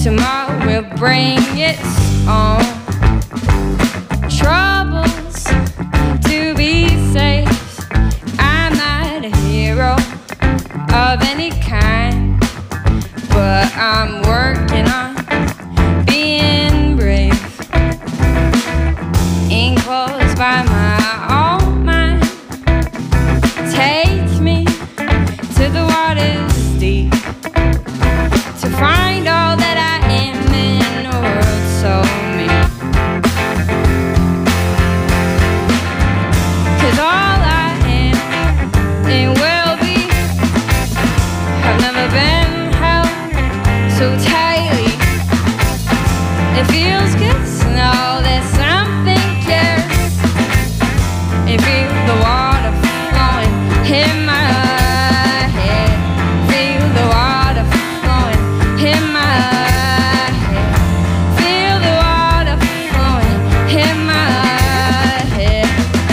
tomorrow will bring its own troubles to be safe. I'm not a hero of any kind, but I'm working on being brave. Enclosed by my own mind, take me to the water's deep to find all that I am in a world so mean. 'Cause all I am and will be have never been held so tightly. It feels good to know that something cares. It feels the water flowing in my head. Feel the water flowing in my head. Feel the water flowing in my head.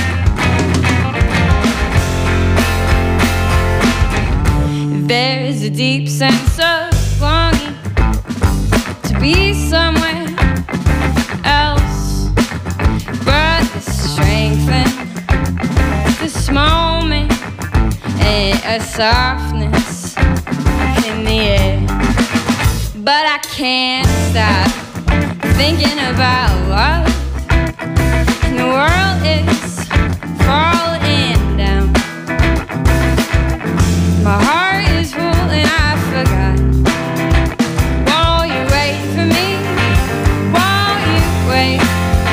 There's a deep sense of longing to be somewhere else, but the strength in this moment and a softness in the air. But I can't stop thinking about love, and the world is falling down. My heart is full and I forgot. Won't you wait for me? Won't you wait?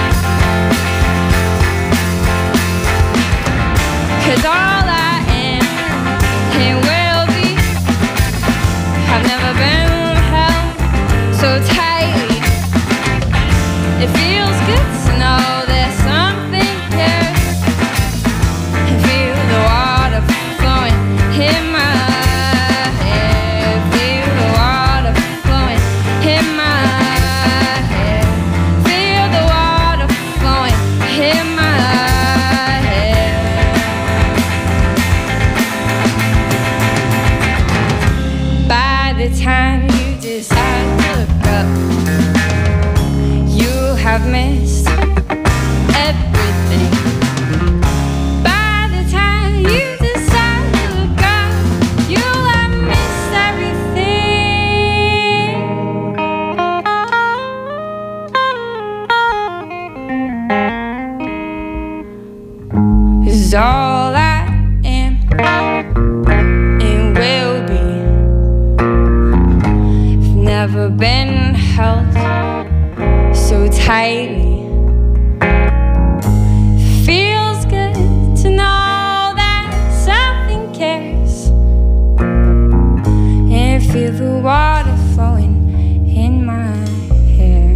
'Cause all I am and will be have never been held so tightly. It feels good to know that something cares. And feel the water flowing in my head. Feel the water flowing in my head. Feel the water flowing in my head. By the time you decide to look up, you have missed everything. By the time you decide to look up, you'll have missed everything. 'Cause all I am and will be have never been held so tightly. Feels good to know that something cares. And feel the water flowing in my hair.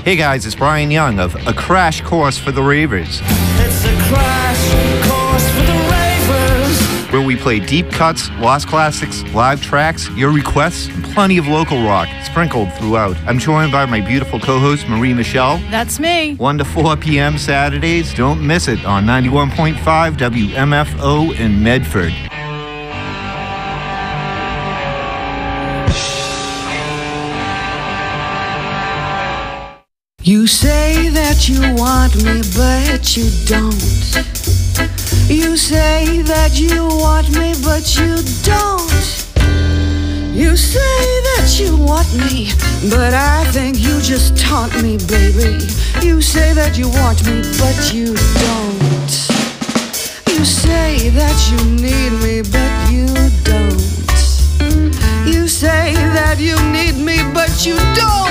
Hey guys, it's Brian Young of A Crash Course for the Ravers. It's a crash course for the ravers, where we play deep cuts, lost classics, live tracks, your requests, and plenty of local rock sprinkled throughout. I'm joined by my beautiful co-host, Marie Michelle. That's me. 1 to 4 p.m. Saturdays. Don't miss it on 91.5 WMFO in Medford. You say that you want me, but you don't. You say that you want me, but you don't. You say that you want me, but I think you just taunt me, baby. You say that you want me, but you don't. You say that you need me, but you don't. You say that you need me, but you don't.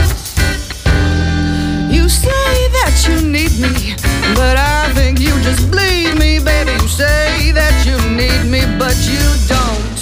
You say that you need me, but I think you just bleed me, baby. You say that you need me, but you don't.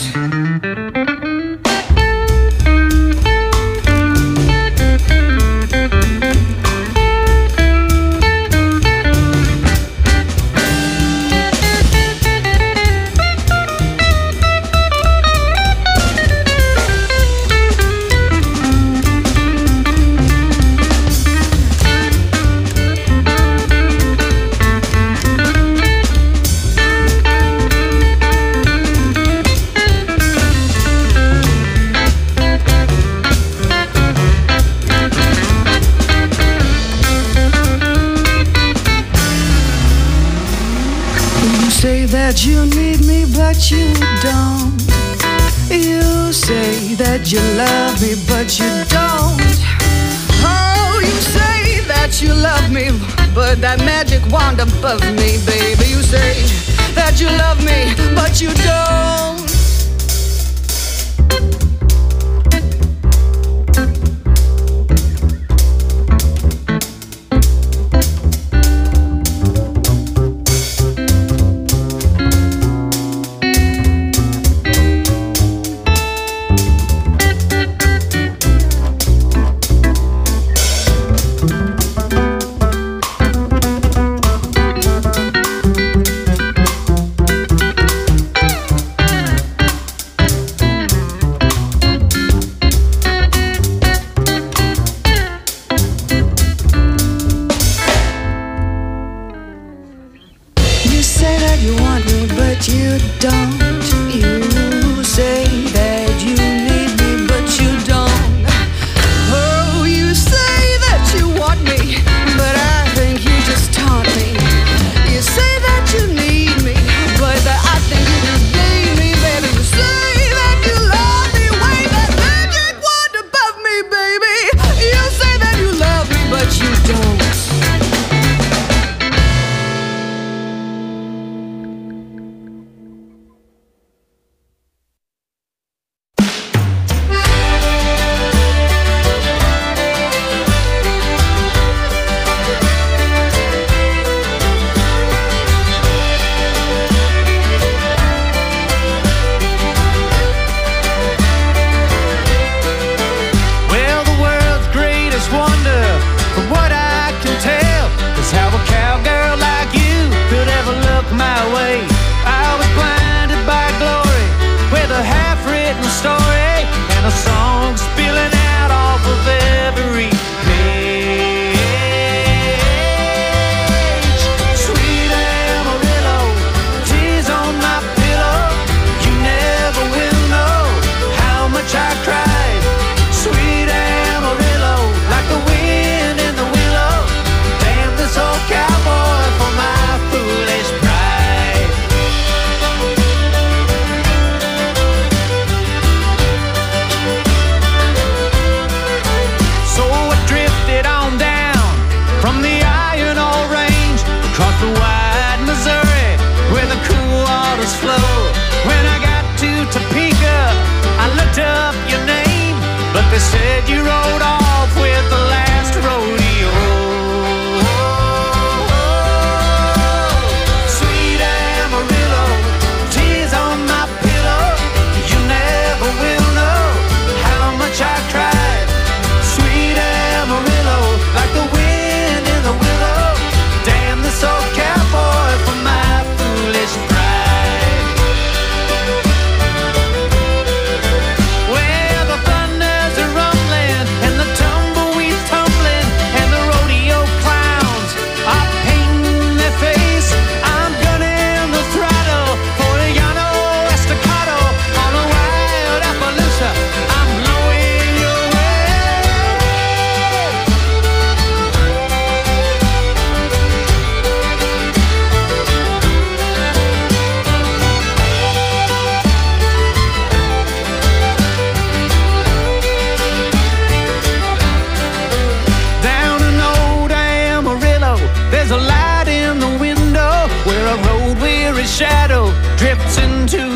That you need me, but you don't. You say that you love me, but you don't. Oh, you say that you love me, but that magic wand above me, baby. You say that you love me, but you don't.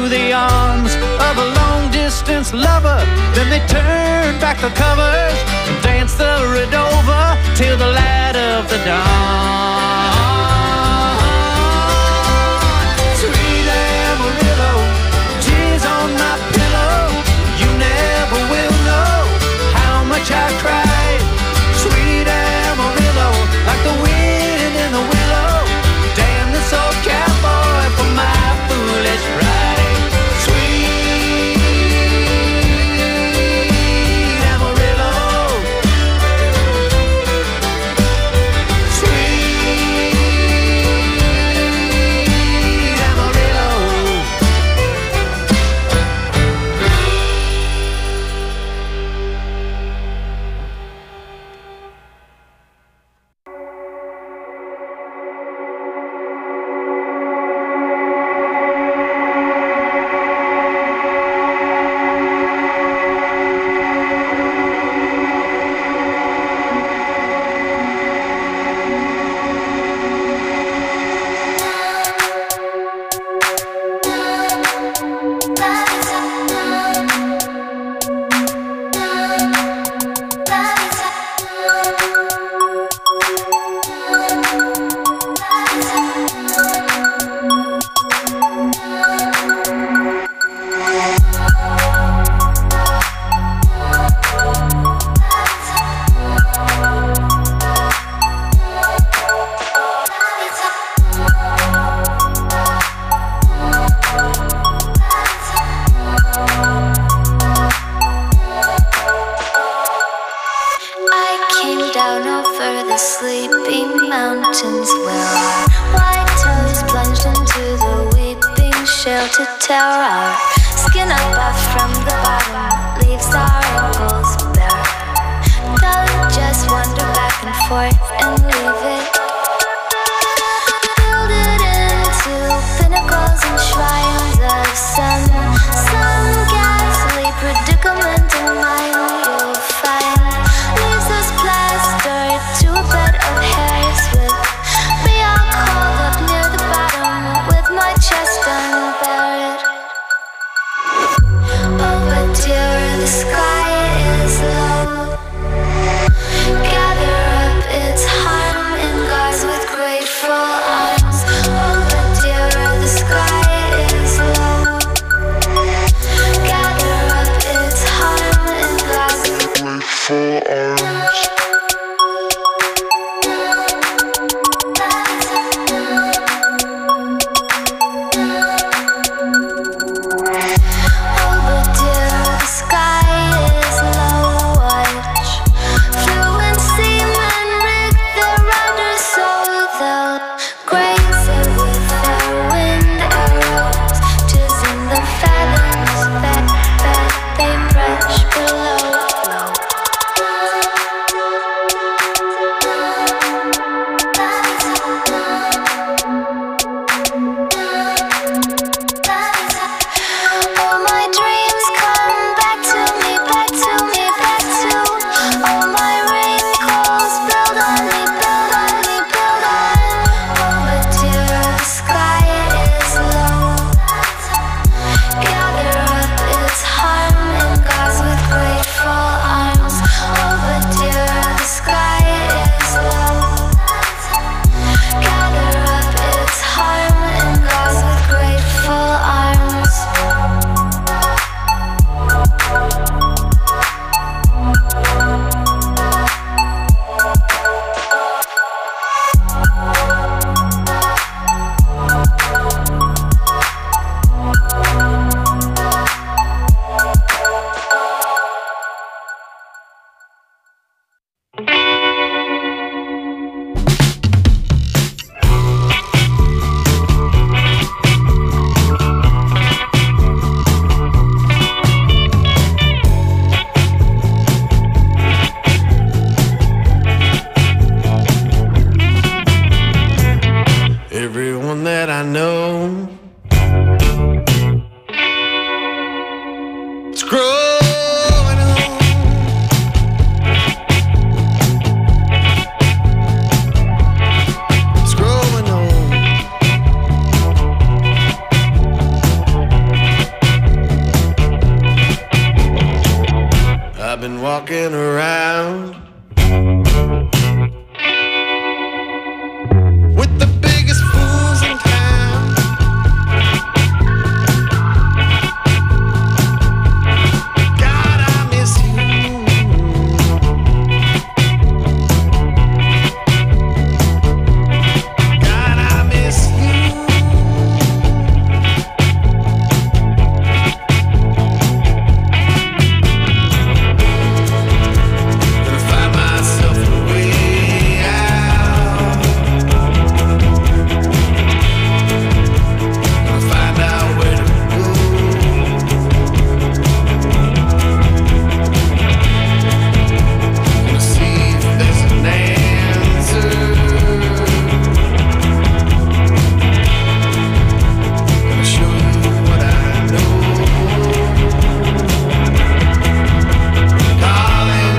into the arms of a long-distance lover. Then they turn back the covers and dance the Redova till the light of the dawn. Sweet Amarillo, tears on my pillow. You never will know how much I cried. Sweet Amarillo, like the wind in the willow. Damn this old cowboy for my foolish pride. Sweet Amarillo, sweet Amarillo. been walking around with the biggest fools in town. God, I miss you. God, I miss you. Gonna find myself a way out. Gonna find out where to go. Gonna see if there's an answer. Gonna show you what I know. Calling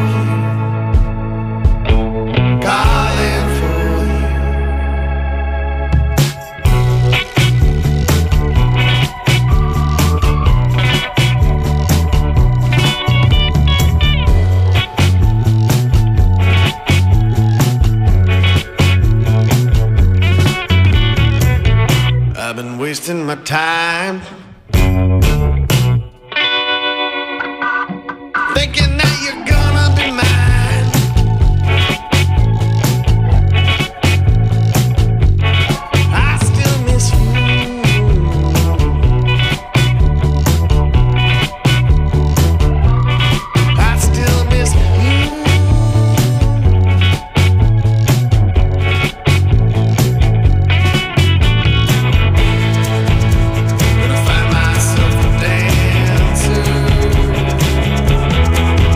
for you. Calling for you. I've been wasting my time thinking that you're gonna be mine. I still miss you. I still miss you. Gonna find myself a dancer.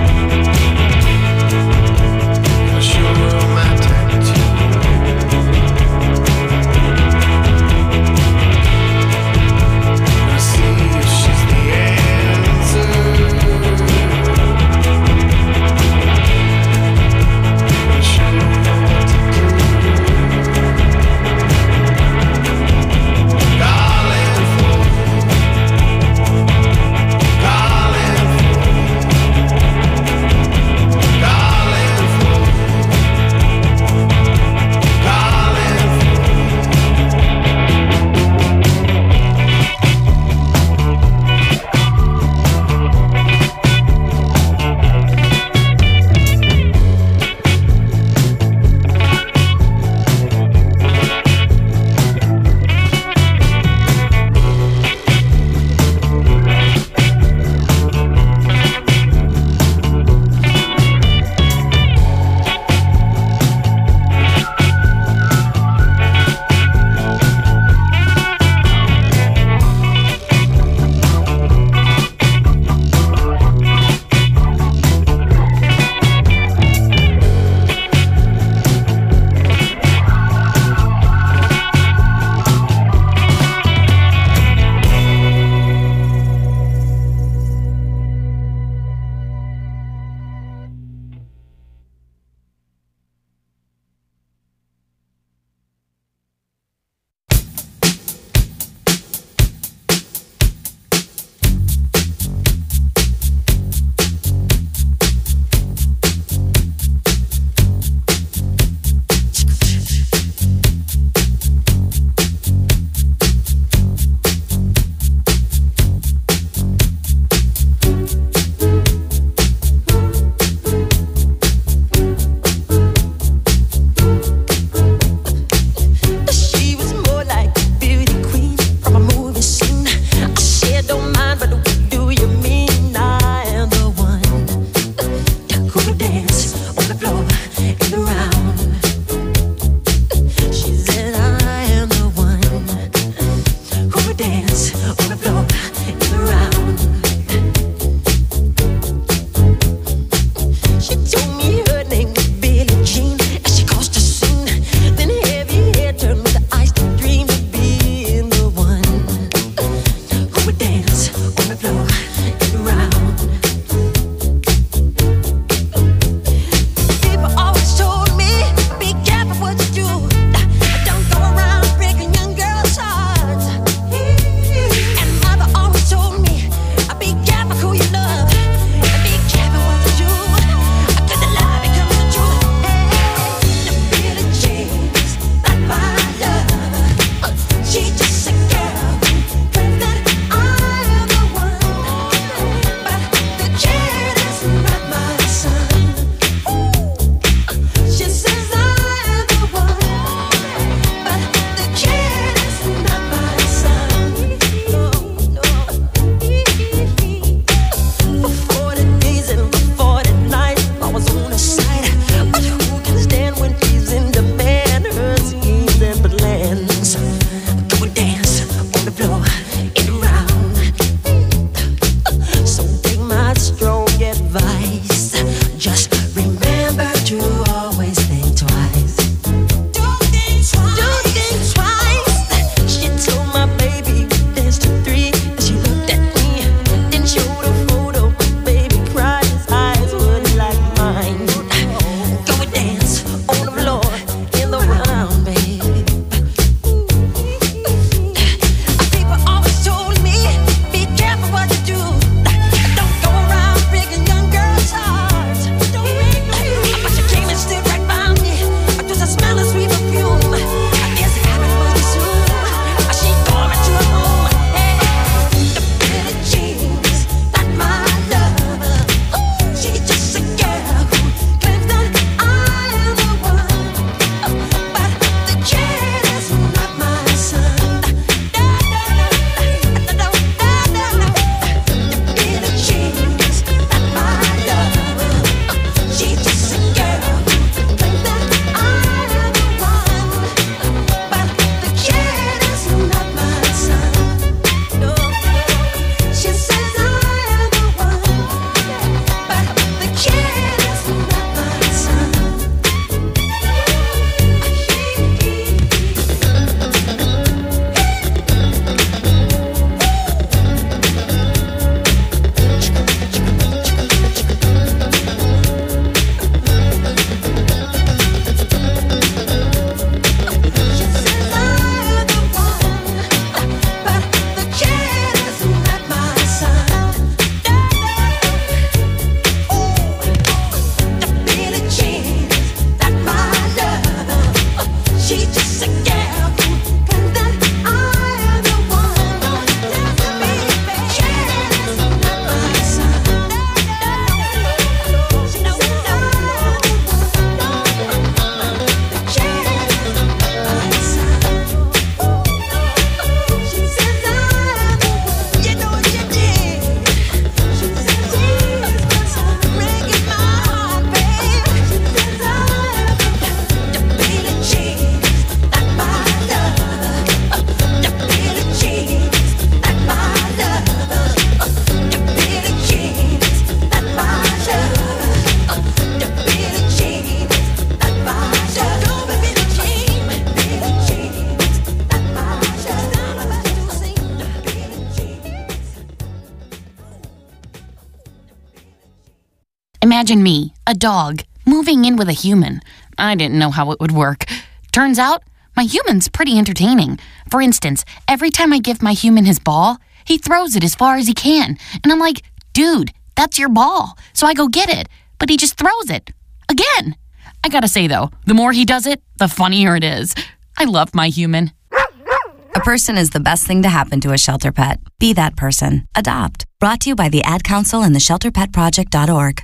imagine me, a dog, moving in with a human. I didn't know how it would work. Turns out, my human's pretty entertaining. For instance, every time I give my human his ball, he throws it as far as he can. And I'm like, dude, that's your ball. So I go get it. But he just throws it. Again. I gotta say, though, the more he does it, the funnier it is. I love my human. A person is the best thing to happen to a shelter pet. Be that person. Adopt. Brought to you by the Ad Council and the ShelterPetProject.org.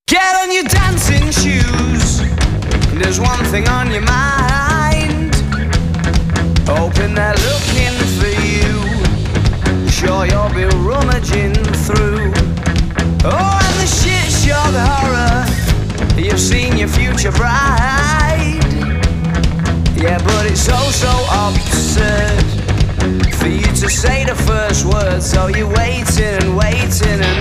Get on your dancing shoes. There's one thing on your mind. Hoping they're looking for you. Sure you'll be rummaging through. Oh, and the shit shock horror. You've seen your future bride. Yeah, but it's so absurd for you to say the first word. So you're waiting and waiting, and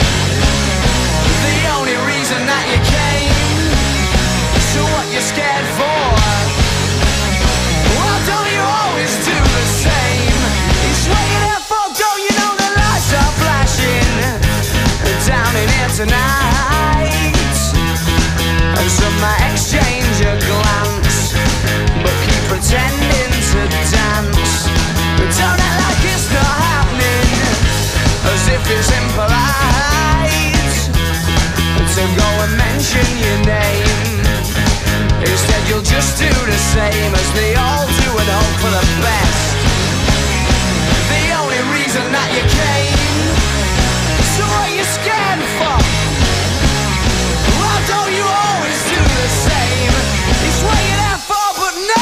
the only reason that you came. So what you scared for? Well, don't you always do the same? You swear you're there for, don't you know the lights are flashing down in here tonight? And some might exchange a glance, but keep pretending to dance. But don't act like it's not happening, as if it's impolite to go and mention your name. Instead you'll just do the same as they all do and hope for the best. The only reason that you came. So what are you scared for? Why don't you always do the same? It's what you're there for, but no!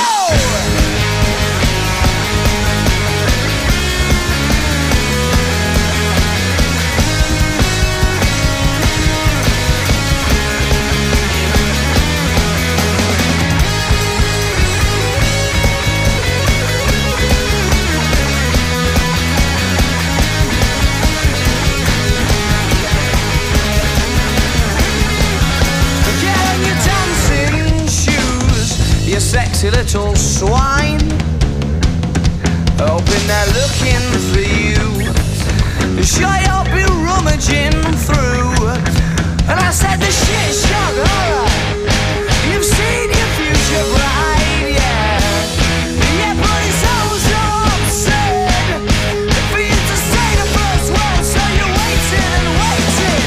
You sexy little swine, hoping they're looking for you. Sure you'll be rummaging through. And I said the shit shock horror. You've seen your future bride, yeah. Yeah, but it's so absurd for you to say the first word. So you're waiting and waiting.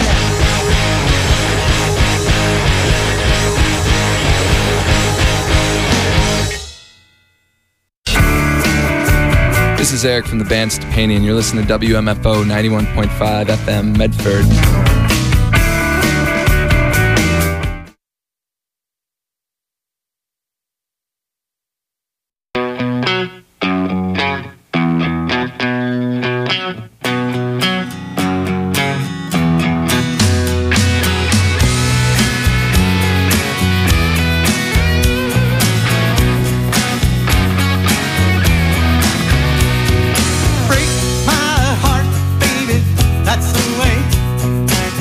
This is Eric from the band Stepanian. You're listening to WMFO 91.5 FM Medford. Break my heart, baby, that's the way.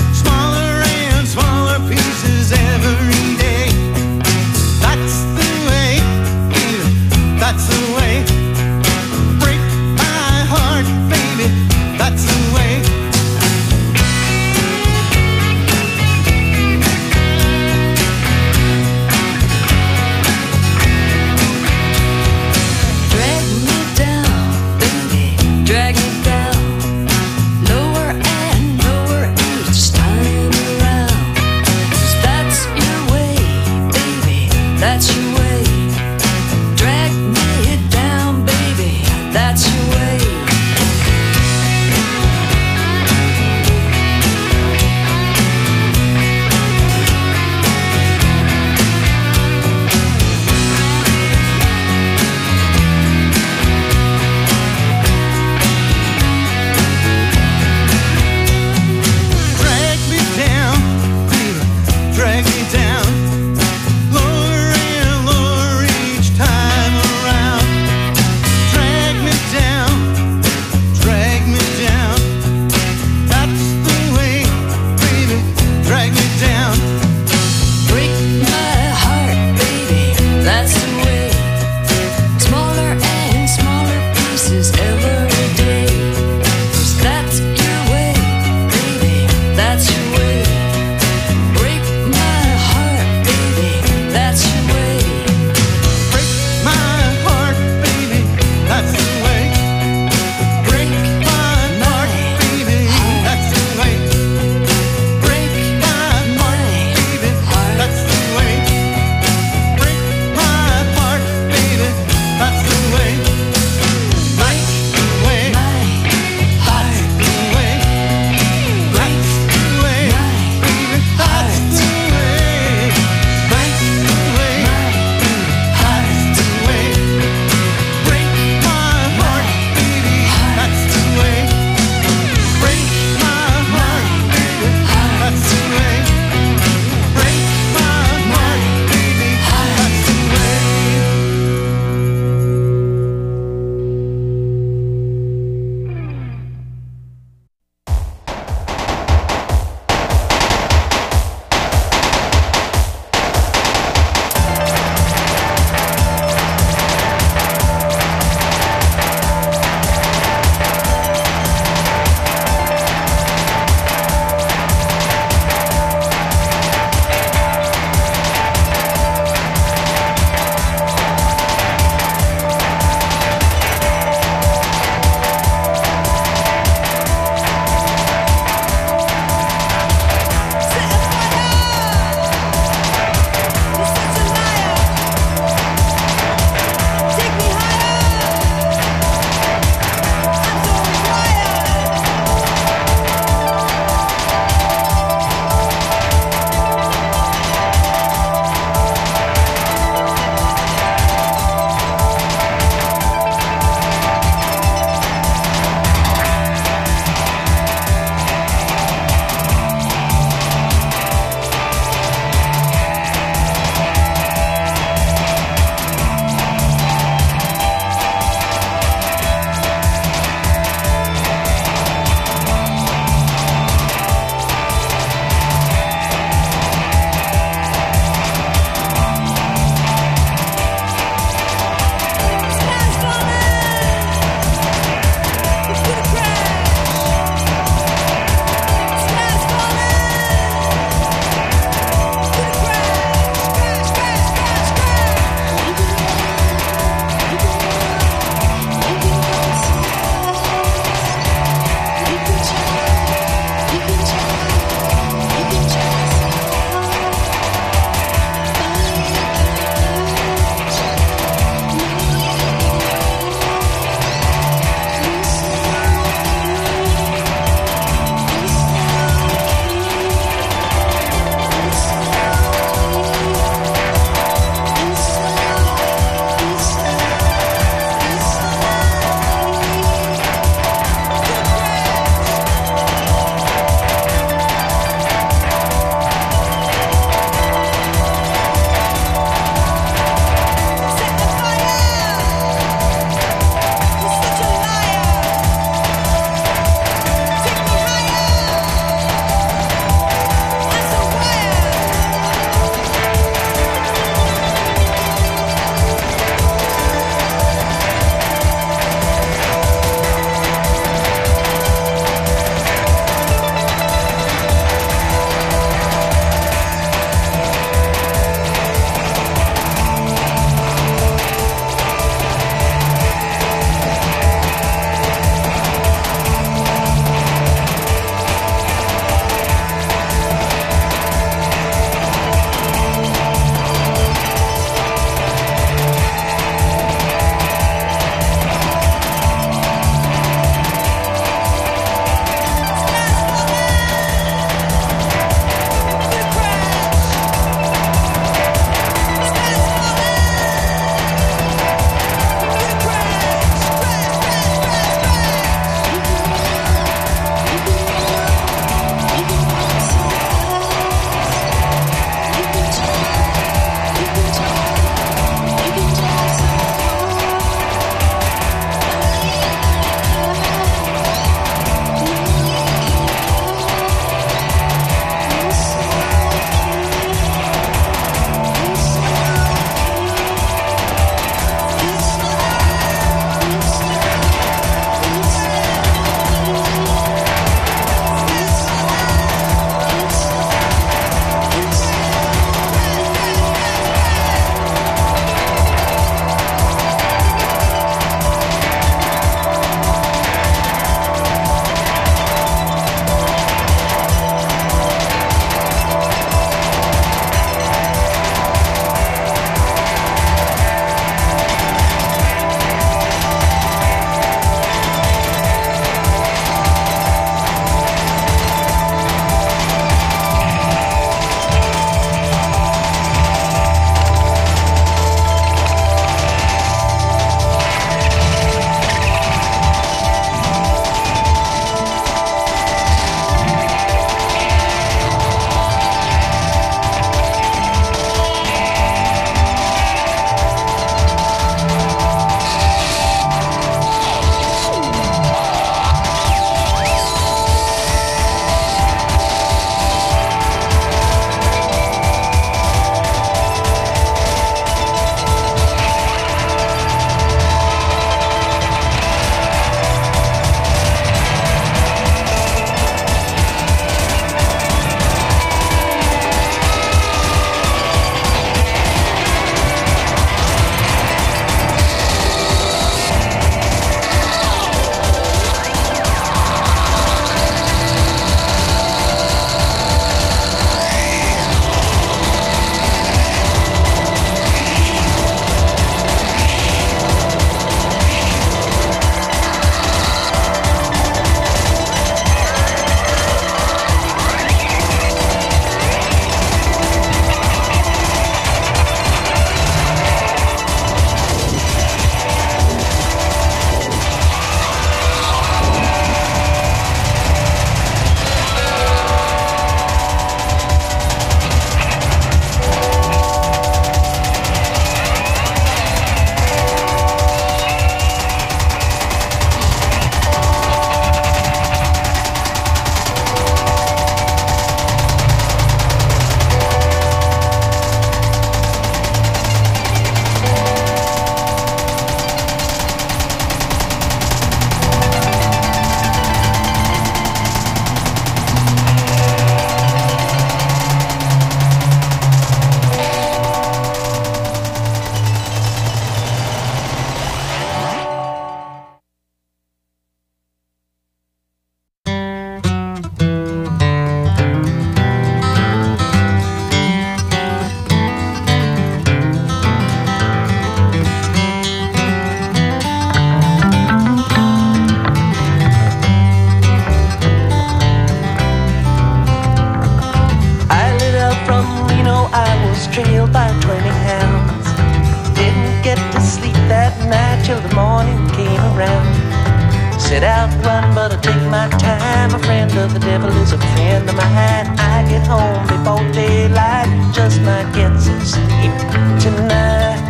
was trailed by 20 hounds. Didn't get to sleep that night till the morning came around. Set out run, but I take my time. A friend of the devil is a friend of mine. I get home before daylight, just might get some sleep tonight.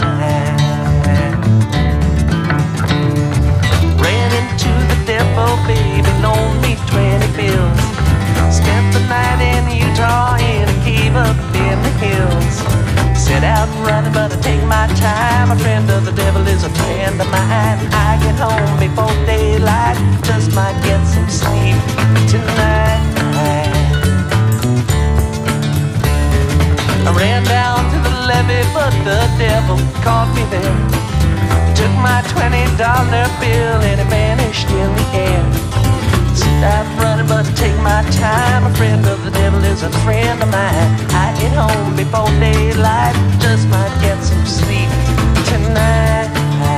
Ran into the devil, baby, loaned me 20 bills. Spent the night in Utah in a cave up in the hills. Set out running, but I take my time. A friend of the devil is a friend of mine. I get home before daylight, just might get some sleep tonight. I ran down to the levee, but the devil caught me there. He took my $20 bill and it vanished in the air. Set out running, but I take my time. A friend of the devil is a friend of mine. I get home before daylight, just might get some sleep tonight.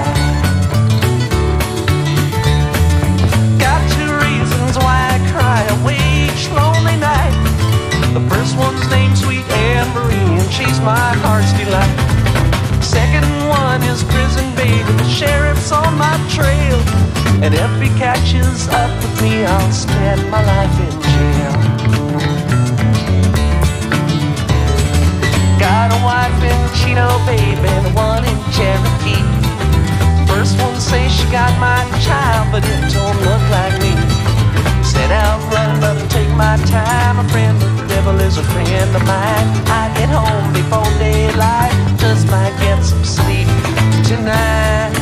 Got two reasons why I cry away each lonely night. The first one's named Sweet Anne Marie, and she's my heart's delight. Second one is prison baby, the sheriff's on my trail, and if he catches up with me, I'll spend my life in jail. Got a wife in Chino, baby, the one in Cherokee. First one says she got my child, but it don't look like me. Set out running, but I take my time. A friend of the devil is a friend of mine. I get home before daylight, just might get some sleep tonight.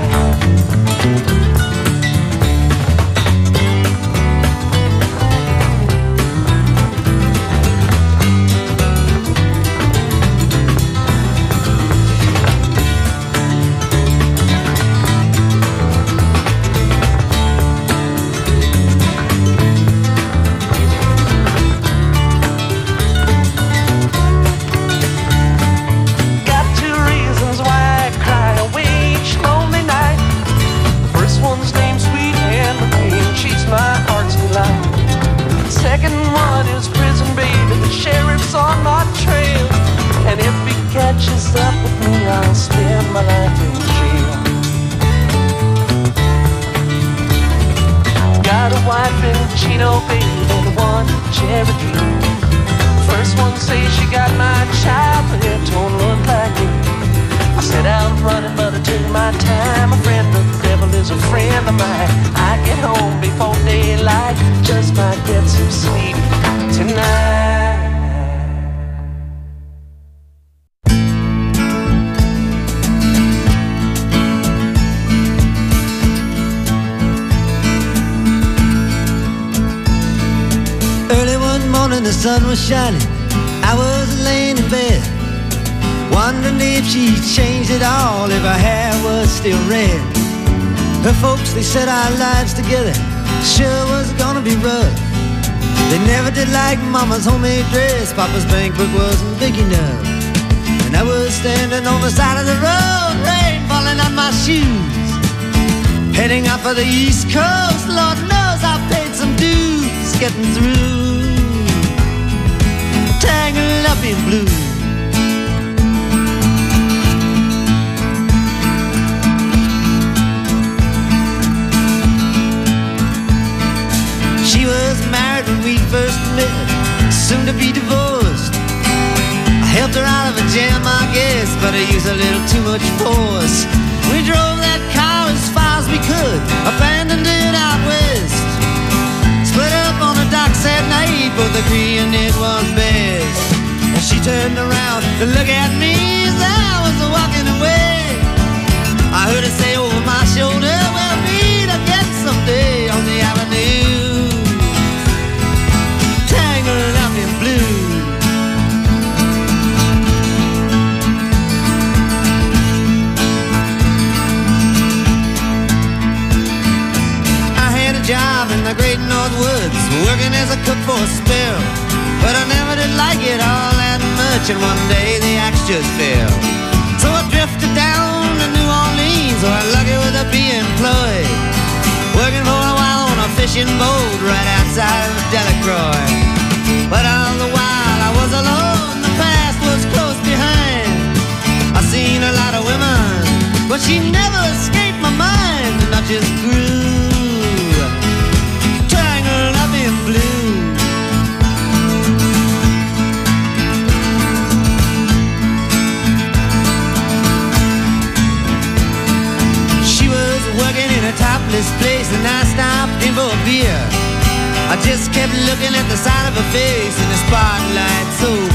Second one is prison baby, the sheriff's on my trail, and if he catches up with me, I'll spend my life in jail. Got a wife in Chino, baby, the one in Cherokee. First one says she got my child, but it don't look like me. I set out running, but I took my time. A friend of the devil is a friend of mine. I get home before daylight, just might get some sleep tonight. Early one morning the sun was shining, I was laying in bed, wondering if she changed at all, if her hair was still red. Her folks, they said our lives together sure was gonna be rough. They never did like Mama's homemade dress, Papa's bank book wasn't big enough. And I was standing on the side of the road, rain falling on my shoes, heading out for the East Coast. Lord knows I paid some dues getting through, tangled up in blue. She was married when we first met, soon to be divorced. I helped her out of a jam, I guess, but I used a little too much force. We drove that car as far as we could, abandoned it out west. Split up on the docks at night, both agreeing it was best. And she turned around to look at me as I was walking away. I heard her say over my shoulder, we'll meet again someday on the avenue, tangled up in blue. I had a job in the great North Woods, working as a cook for a spell, but I never did like it all that much, and one day the axe just fell. So I drifted down to New Orleans, or lucky with a be employed, working for a while on a fishing boat right outside of Delacroix. But all the while I was alone, the past was close behind. face in the spotlight. So